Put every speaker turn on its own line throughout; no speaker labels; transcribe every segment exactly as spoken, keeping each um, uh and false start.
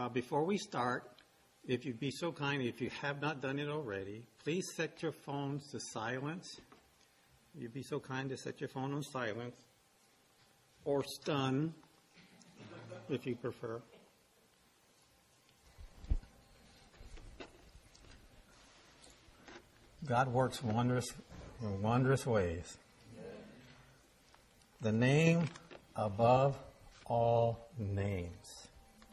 Uh, before we start, if you'd be so kind, if you have not done it already, please set your phones to silence. You'd be so kind to set your phone on silence or stun, if you prefer. God works wondrous, in wondrous ways. The name above all names.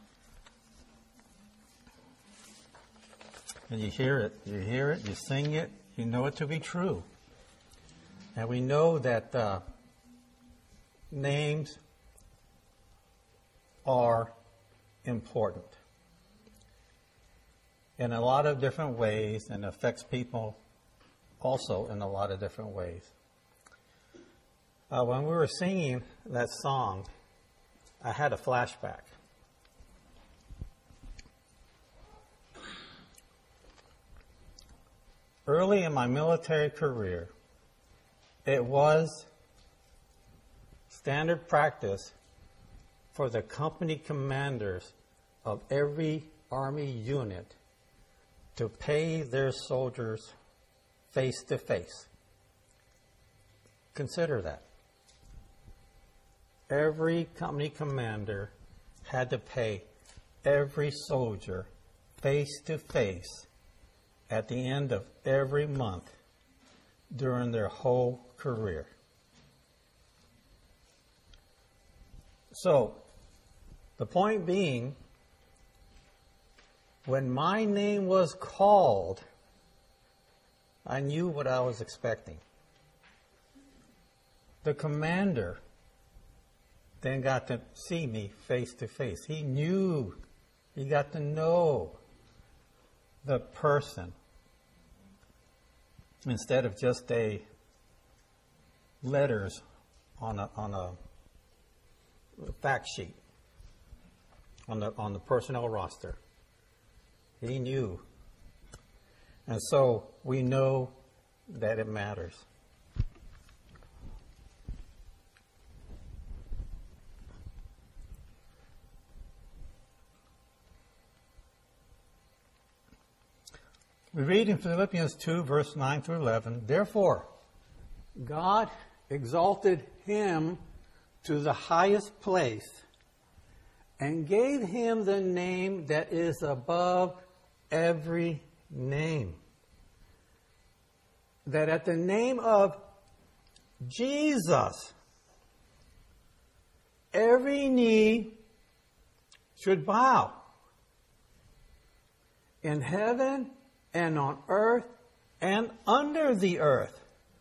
And you hear it, you hear it, you sing it, you know it to be true. And we know that uh, names are important in a lot of different ways and affects people also in a lot of different ways. Uh, when we were singing that song, I had a flashback. Early in my military career, it was standard practice for the company commanders of every Army unit to pay their soldiers face to face. Consider that. Every company commander had to pay every soldier face to face at the end of every month during their whole career. So, the point being, when my name was called, I knew what I was expecting. The commander then got to see me face to face. He knew, he got to know the person instead of just a letters on a on a fact sheet on the on the personnel roster. He knew. And so we know that it matters. We read in Philippians two, verse nine through eleven, therefore, God exalted him to the highest place and gave him the name that is above every name, that at the name of Jesus, every knee should bow in heaven and on earth and under the earth,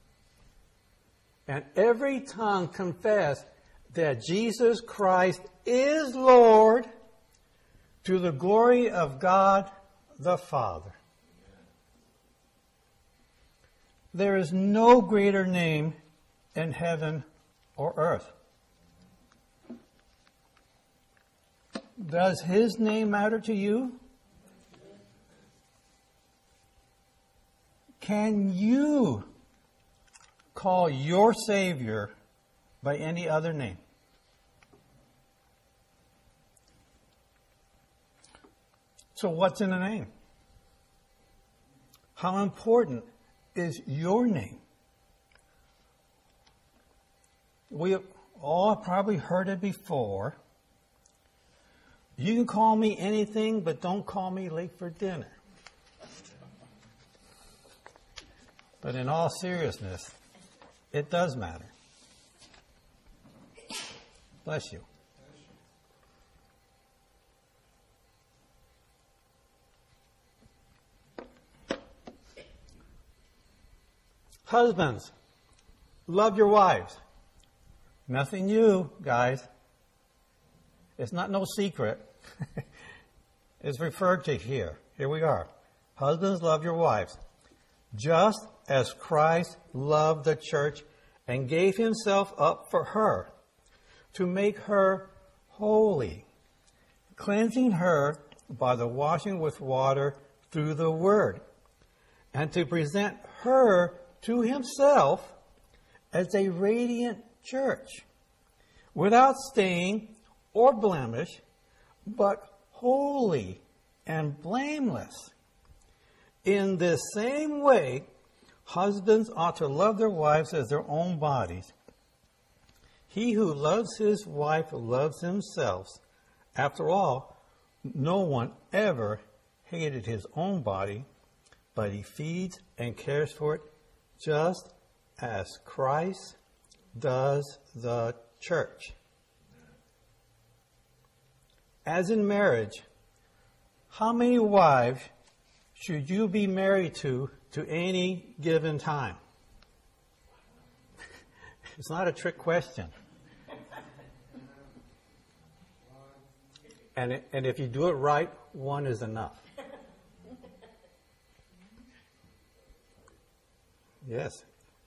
and every tongue confess that Jesus Christ is Lord, to the glory of God the Father. There is no greater name in heaven or earth. Does his name matter to you? Can you call your Savior by any other name? So what's in a name? How important is your name? We all probably heard it before. You can call me anything, but don't call me late for dinner. But in all seriousness, it does matter. Bless you. Husbands, love your wives. Nothing new, guys. It's not no secret. It's referred to here. Here we are. Husbands, love your wives, just as Christ loved the church and gave himself up for her, to make her holy, cleansing her by the washing with water through the word, and to present her to himself as a radiant church, without stain or blemish, but holy and blameless. In this same way, husbands ought to love their wives as their own bodies. He who loves his wife loves himself. After all, no one ever hated his own body, but he feeds and cares for it just as Christ does the church. As in marriage, how many wives should you be married to to any given time? It's not a trick question. And, it, and if you do it right, one is enough. Yes.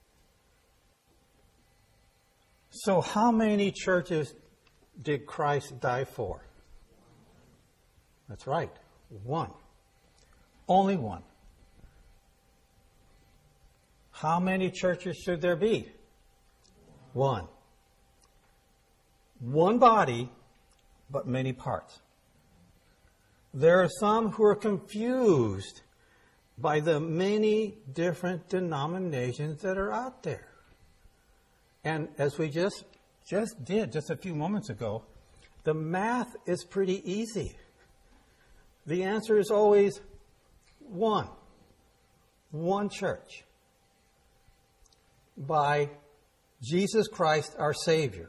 So how many churches did Christ die for? That's right, one. Only one. How many churches should there be? One. One body, but many parts. There are some who are confused by the many different denominations that are out there. And as we just just did just a few moments ago, the math is pretty easy. The answer is always one. One church. By Jesus Christ, our Savior.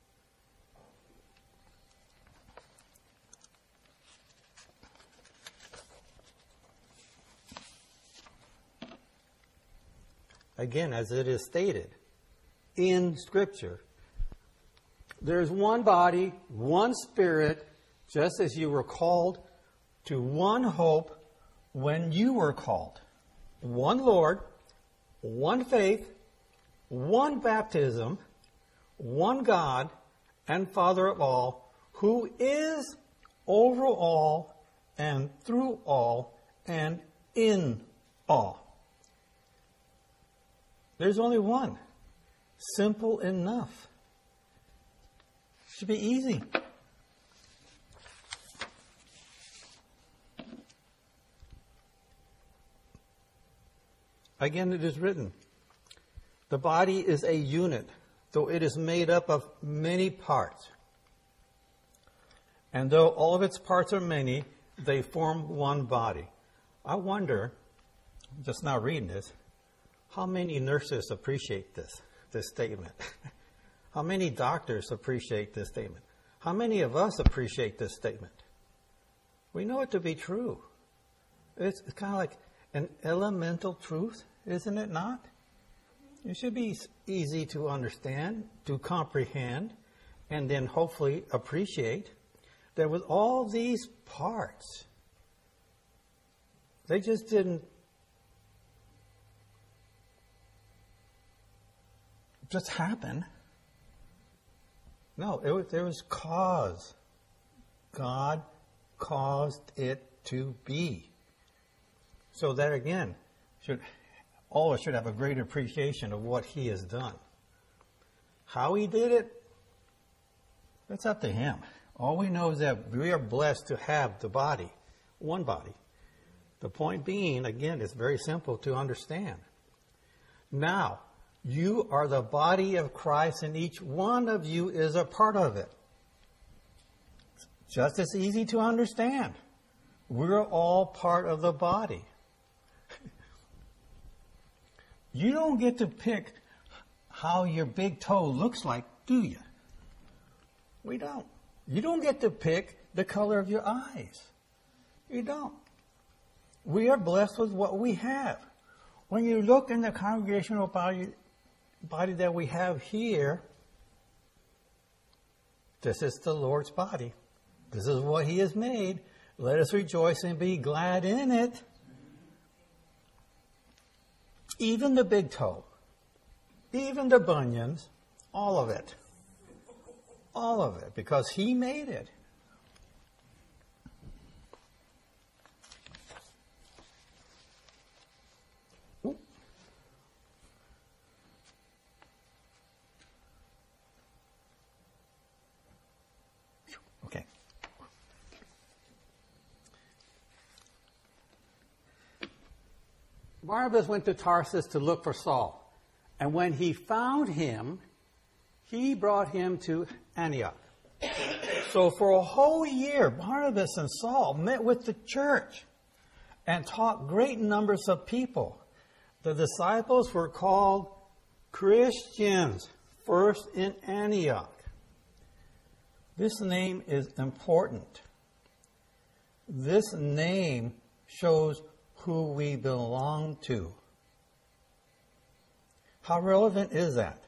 Again, as it is stated in Scripture, there's one body, one Spirit, just as you were called to one hope when you were called. One Lord, one faith, one baptism, one God and Father of all, who is over all and through all and in all. There's only one. Simple enough. Should be easy. Again, it is written, the body is a unit, though it is made up of many parts. And though all of its parts are many, they form one body. I wonder, just now reading this, how many nurses appreciate this, this statement? How many doctors appreciate this statement? How many of us appreciate this statement? We know it to be true. It's, it's kind of like an elemental truth, isn't it not? It should be easy to understand, to comprehend, and then hopefully appreciate that with all these parts, they just didn't just happen. No, it was, there was cause. God caused it to be. So that again, should all of us should have a great appreciation of what He has done. How He did it, that's up to Him. All we know is that we are blessed to have the body, one body. The point being, again, it's very simple to understand. Now, you are the body of Christ, and each one of you is a part of it. Just as easy to understand. We're all part of the body. You don't get to pick how your big toe looks like, do you? We don't. You don't get to pick the color of your eyes. You don't. We are blessed with what we have. When you look in the congregational body, body that we have here, this is the Lord's body. This is what He has made. Let us rejoice and be glad in it. Even the big toe, even the bunions, all of it. All of it, because He made it. Ooh. Okay. Barnabas went to Tarsus to look for Saul. And when he found him, he brought him to Antioch. So for a whole year, Barnabas and Saul met with the church and taught great numbers of people. The disciples were called Christians, first in Antioch. This name is important. This name shows who we belong to. How relevant is that?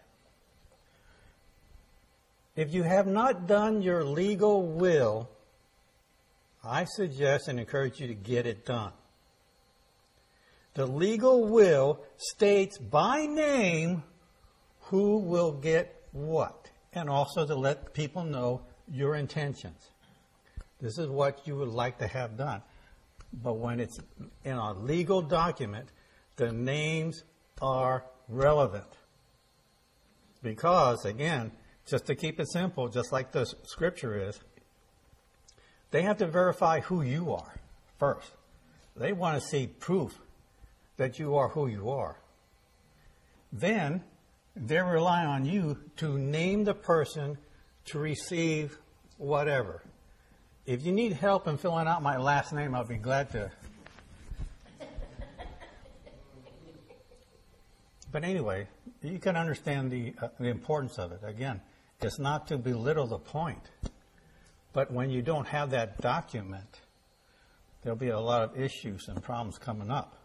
If you have not done your legal will, I suggest and encourage you to get it done. The legal will states by name who will get what, and also to let people know your intentions. This is what you would like to have done. But when it's in a legal document, the names are relevant. Because, again, just to keep it simple, just like the scripture is, they have to verify who you are first. They want to see proof that you are who you are. Then, they rely on you to name the person to receive whatever. If you need help in filling out my last name, I'll be glad to. But anyway, you can understand the, uh, the importance of it. Again, it's not to belittle the point. But when you don't have that document, there'll be a lot of issues and problems coming up.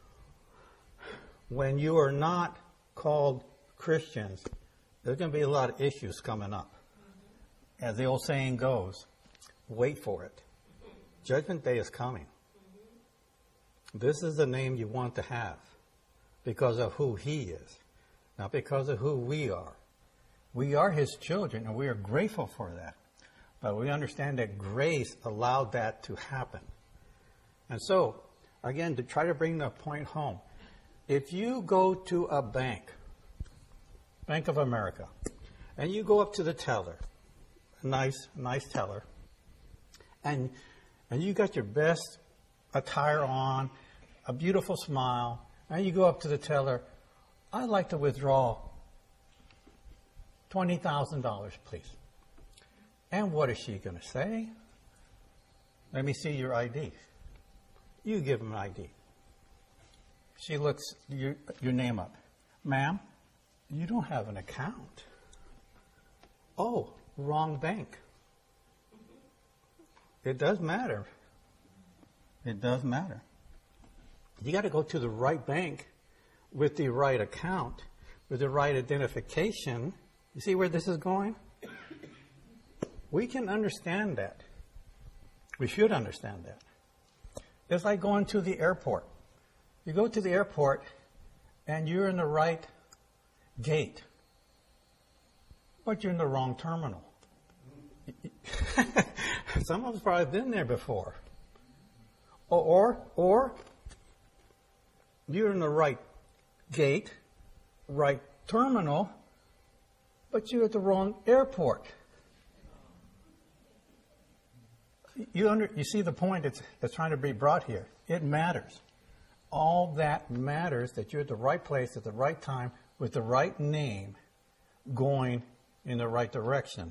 When you are not called Christians, there's going to be a lot of issues coming up. As the old saying goes, wait for it. Judgment Day is coming. This is the name you want to have because of who He is, not because of who we are. We are His children, and we are grateful for that. But we understand that grace allowed that to happen. And so, again, to try to bring the point home, if you go to a bank, Bank of America, and you go up to the teller, a nice, nice teller, and and you got your best attire on, a beautiful smile, and you go up to the teller, I'd like to withdraw twenty thousand dollars, please. And what is she going to say? Let me see your I D. You give them an I D. She looks your, your name up. Ma'am, you don't have an account. Oh, wrong bank. It does matter. It does matter. You got to go to the right bank with the right account, with the right identification. You see where this is going? We can understand that. We should understand that. It's like going to the airport. You go to the airport and you're in the right gate, but you're in the wrong terminal. Some of us probably been there before. Or, or, or you're in the right gate, right terminal, but you're at the wrong airport. You under, you see the point that's, that's trying to be brought here. It matters. All that matters that you're at the right place at the right time with the right name going in the right direction.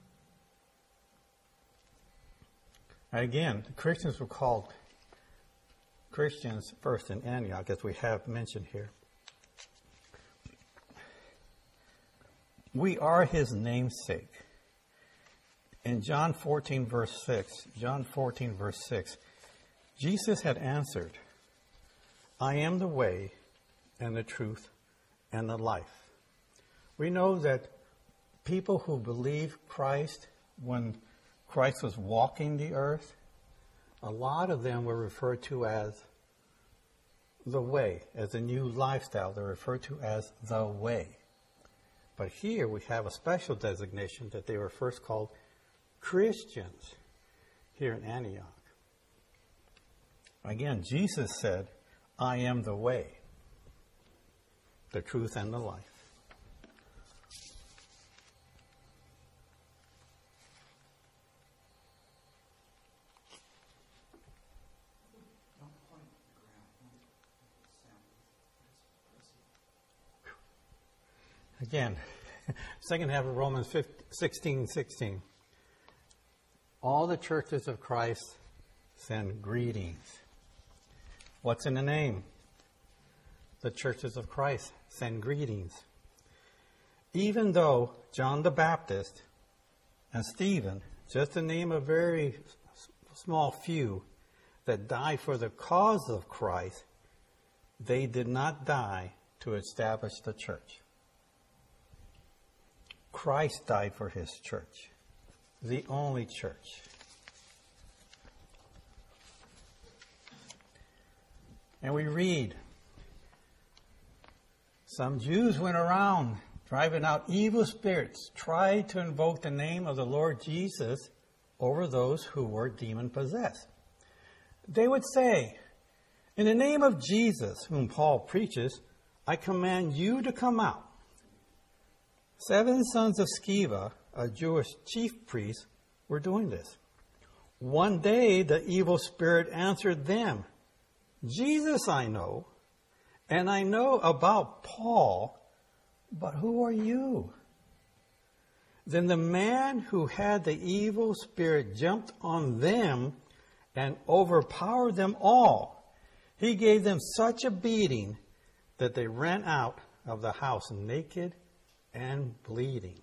And again, the Christians were called Christians first in Antioch, as we have mentioned here. We are His namesake. In John fourteen, verse six, John fourteen, verse six, Jesus had answered, I am the way and the truth and the life. We know that people who believe Christ, when Christ was walking the earth, a lot of them were referred to as the way, as a new lifestyle. They're referred to as the way. But here we have a special designation that they were first called Christians here in Antioch. Again, Jesus said, I am the way, the truth, and the life. Again, second half of Romans sixteen sixteen. All the churches of Christ send greetings. What's in the name? The churches of Christ send greetings. Even though John the Baptist and Stephen, just to name a very small few that died for the cause of Christ, they did not die to establish the church. Christ died for his church, the only church. And we read, some Jews went around driving out evil spirits, tried to invoke the name of the Lord Jesus over those who were demon-possessed. They would say, in the name of Jesus, whom Paul preaches, I command you to come out. Seven sons of Sceva, a Jewish chief priest, were doing this. One day the evil spirit answered them, Jesus I know, and I know about Paul, but who are you? Then the man who had the evil spirit jumped on them and overpowered them all. He gave them such a beating that they ran out of the house naked and bleeding.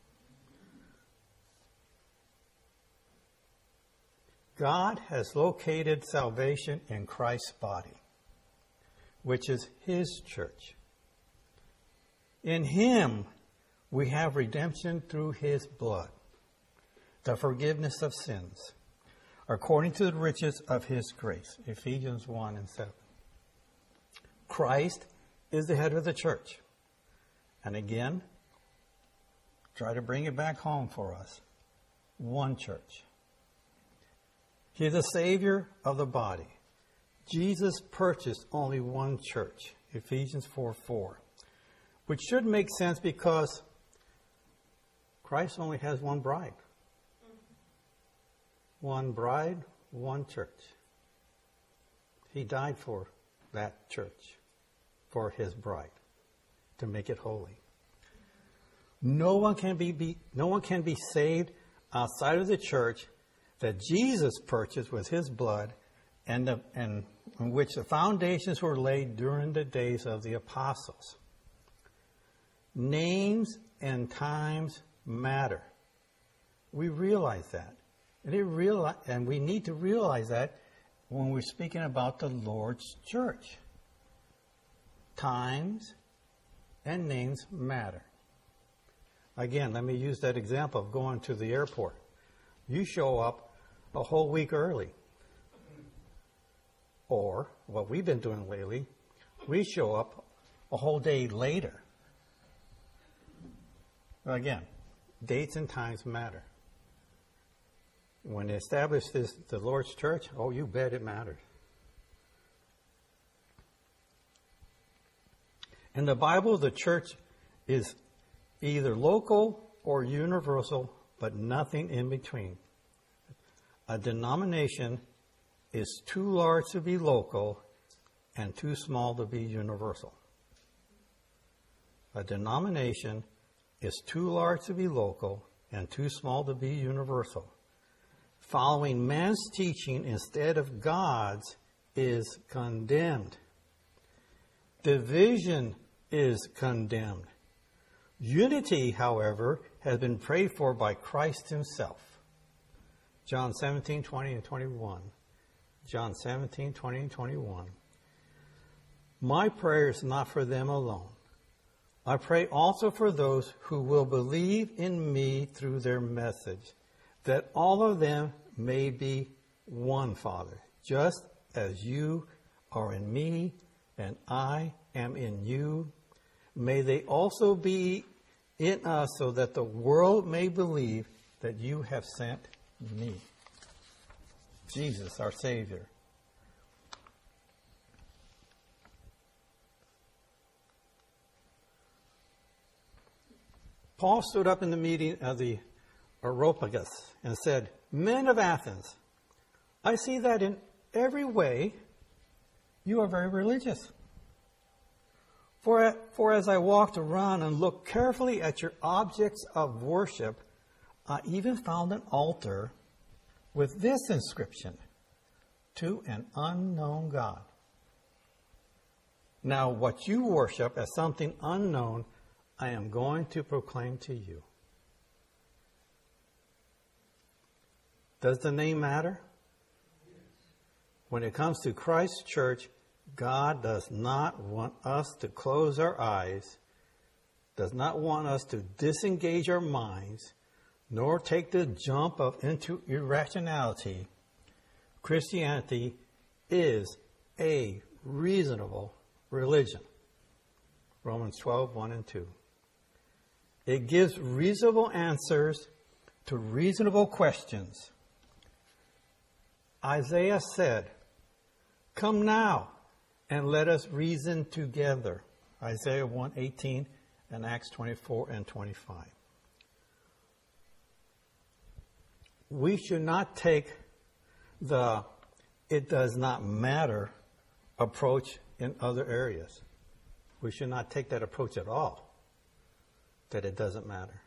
God has located salvation in Christ's body, which is his church. In him, we have redemption through his blood, the forgiveness of sins, according to the riches of his grace. Ephesians one and seven. Christ is the head of the church. And again, try to bring it back home for us. One church. He is the Savior of the body. Jesus purchased only one church. Ephesians four four. Which should make sense because Christ only has one bride. One bride, one church. He died for that church, for his bride, to make it holy. No one can be, be no one can be saved outside of the church that Jesus purchased with his blood, and, the, and in which the foundations were laid during the days of the apostles. Names and times matter. We realize that. And, it realize, and we need to realize that when we're speaking about the Lord's church. Times and names matter. Again, let me use that example of going to the airport. You show up a whole week early. Or, what we've been doing lately, we show up a whole day later. Again, dates and times matter. When they established this, the Lord's church, oh, you bet it matters. In the Bible, the church is either local or universal, but nothing in between. A denomination is too large to be local and too small to be universal. A denomination is too large to be local and too small to be universal. Following man's teaching instead of God's is condemned. Division is condemned. Unity, however, has been prayed for by Christ himself. John seventeen, twenty and twenty-one. John seventeen, twenty and twenty-one. My prayer is not for them alone. I pray also for those who will believe in me through their message, that all of them may be one, Father, just as you are in me and I am in you. May they also be in us so that the world may believe that you have sent me. Jesus, our Savior. Paul stood up in the meeting of the Areopagus and said, Men of Athens, I see that in every way you are very religious. For, for as I walked around and looked carefully at your objects of worship, I even found an altar with this inscription, to an unknown God. Now, what you worship as something unknown, I am going to proclaim to you. Does the name matter? When it comes to Christ's church, God does not want us to close our eyes, does not want us to disengage our minds, nor take the jump of into irrationality. Christianity is a reasonable religion. Romans twelve, one and two. It gives reasonable answers to reasonable questions. Isaiah said, "Come now and let us reason together." Isaiah one eighteen and Acts twenty-four and twenty-five. We should not take the "it does not matter" approach in other areas. We should not take that approach at all, that it doesn't matter.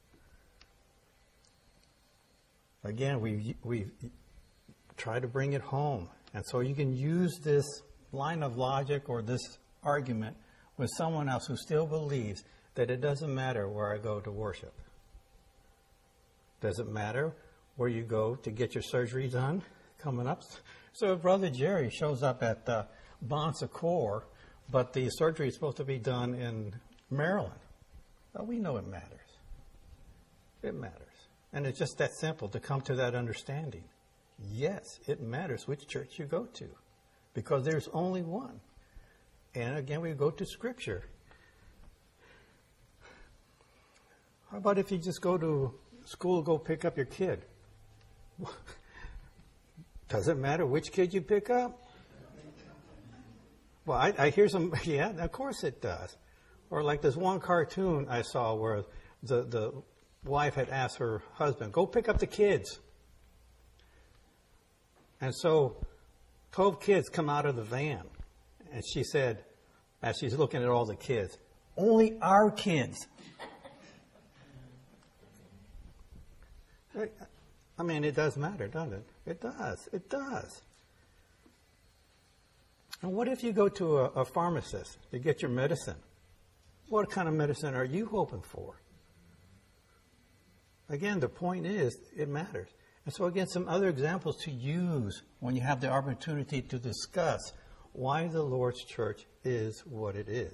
Again, we we try to bring it home. And so you can use this line of logic or this argument with someone else who still believes that it doesn't matter where I go to worship. Does it matter where you go to get your surgery done coming up? So if Brother Jerry shows up at uh, Bon Secours, but the surgery is supposed to be done in Maryland, well, we know it matters. It matters. And it's just that simple to come to that understanding. Yes, it matters which church you go to, because there's only one. And again, we go to Scripture. How about if you just go to school, go pick up your kid? Does it matter which kid you pick up? Well, I, I hear some, yeah, of course it does. Or like this one cartoon I saw where the, the wife had asked her husband, go pick up the kids. And so twelve kids come out of the van. And she said, as she's looking at all the kids, only our kids. I mean, it does matter, doesn't it? It does. It does. And what if you go to a, a pharmacist to get your medicine? What kind of medicine are you hoping for? Again, the point is, it matters. And so again, some other examples to use when you have the opportunity to discuss why the Lord's church is what it is.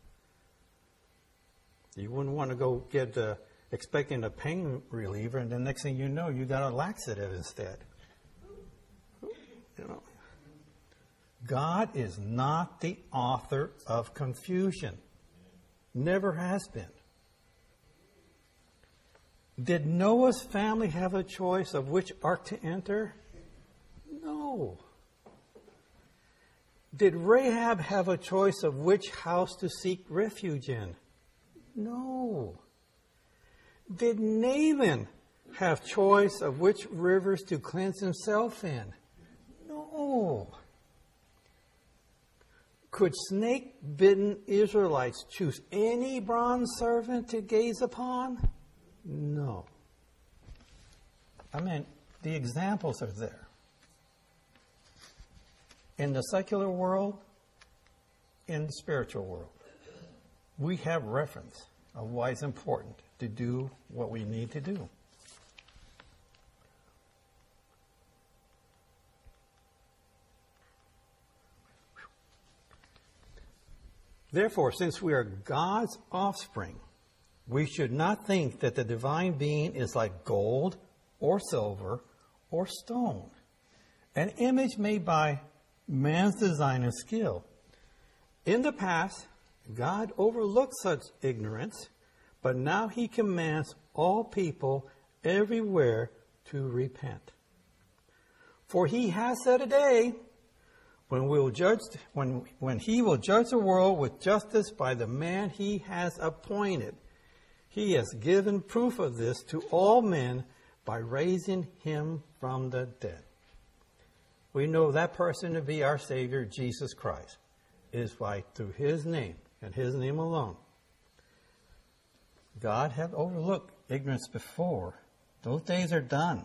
You wouldn't want to go get uh, expecting a pain reliever, and the next thing you know, you got a laxative instead. You know, God is not the author of confusion. Never has been. Did Noah's family have a choice of which ark to enter? No. Did Rahab have a choice of which house to seek refuge in? No. Did Naaman have choice of which rivers to cleanse himself in? No. Could snake-bitten Israelites choose any bronze servant to gaze upon? No. I mean, the examples are there. In the secular world, in the spiritual world, we have reference of why it's important to do what we need to do. Therefore, since we are God's offspring, we should not think that the divine being is like gold or silver or stone, an image made by man's design and skill. In the past, God overlooked such ignorance, but now he commands all people everywhere to repent. For he has set a day when we will judge, when, when he will judge the world with justice by the man he has appointed. He has given proof of this to all men by raising him from the dead. We know that person to be our Savior, Jesus Christ. It is by through his name and his name alone. God had overlooked ignorance before. Those days are done.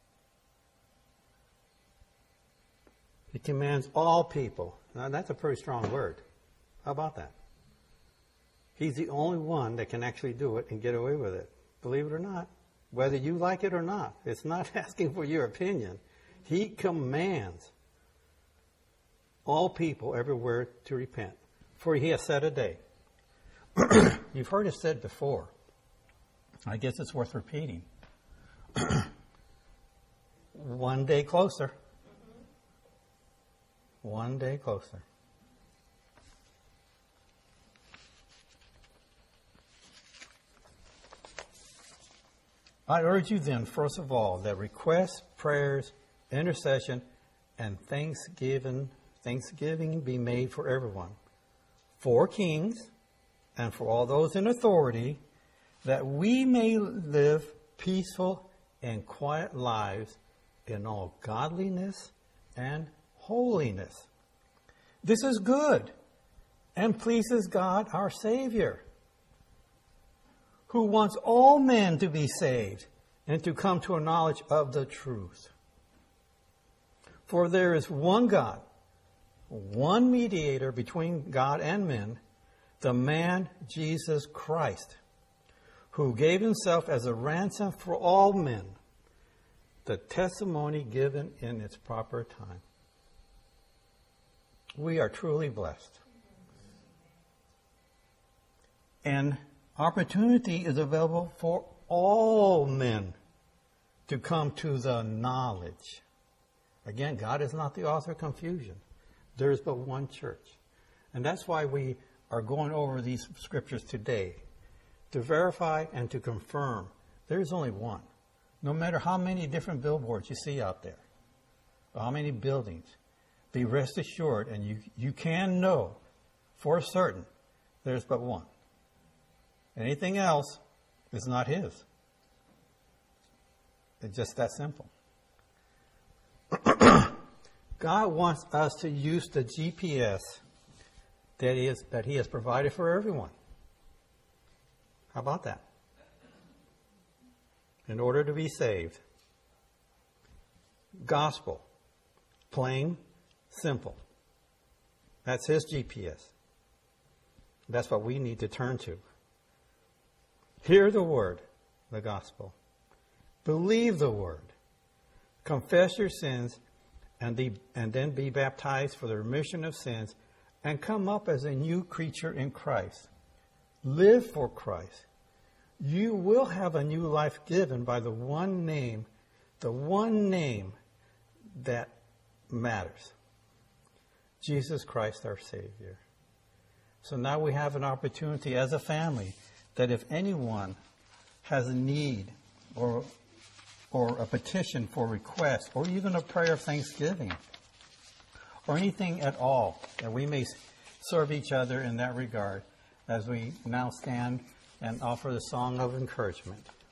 He commands all people. Now, that's a pretty strong word. How about that? He's the only one that can actually do it and get away with it. Believe it or not. Whether you like it or not. It's not asking for your opinion. He commands all people everywhere to repent. For he has set a day. You've heard it said before. I guess it's worth repeating. One day closer. One day closer. I urge you then, first of all, that requests, prayers, intercession, and thanksgiving, thanksgiving be made for everyone, for kings, and for all those in authority, that we may live peaceful and quiet lives in all godliness and holiness. This is good and pleases God our Savior, who wants all men to be saved and to come to a knowledge of the truth. For there is one God, one mediator between God and men, the man Jesus Christ, who gave himself as a ransom for all men, the testimony given in its proper time. We are truly blessed. And opportunity is available for all men to come to the knowledge. Again, God is not the author of confusion. There is but one church. And that's why we are going over these scriptures today, to verify and to confirm there is only one. No matter how many different billboards you see out there, or how many buildings, be rest assured, and you, you can know for certain there's but one. Anything else is not his. It's just that simple. God wants us to use the G P S that is that he has provided for everyone. How about that? In order to be saved. Gospel. Plain, simple. That's his G P S. That's what we need to turn to. Hear the word, the gospel. Believe the word. Confess your sins and, the, and then be baptized for the remission of sins and come up as a new creature in Christ. Live for Christ. You will have a new life given by the one name, the one name that matters. Jesus Christ, our Savior. So now we have an opportunity as a family that if anyone has a need or or a petition for request or even a prayer of thanksgiving or anything at all, that we may serve each other in that regard as we now stand and offer the song of encouragement.